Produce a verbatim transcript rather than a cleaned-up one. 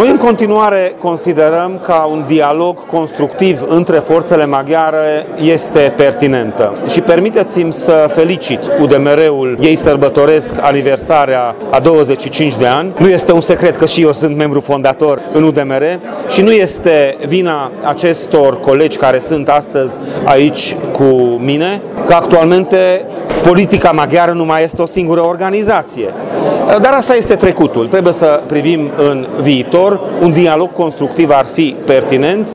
Noi în continuare considerăm că un dialog constructiv între forțele maghiare este pertinentă și permiteți-mi să felicit U D M R-ul. Ei sărbătoresc aniversarea a douăzeci și cinci de ani. Nu este un secret că și eu sunt membru fondator în U D M R și nu este vina acestor colegi care sunt astăzi aici cu mine, că actualmente politica maghiară nu mai este o singură organizație. Dar asta este trecutul. Trebuie să privim în viitor. Un dialog constructiv ar fi pertinent.